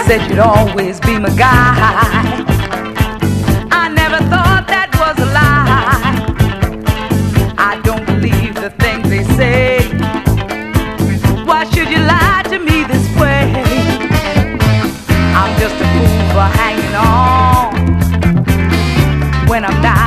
said you'd always be my guy. I never thought that was a lie. I don't believe the things they say. Why should you lie to me this way? I'm just a fool for hanging on when I'm not.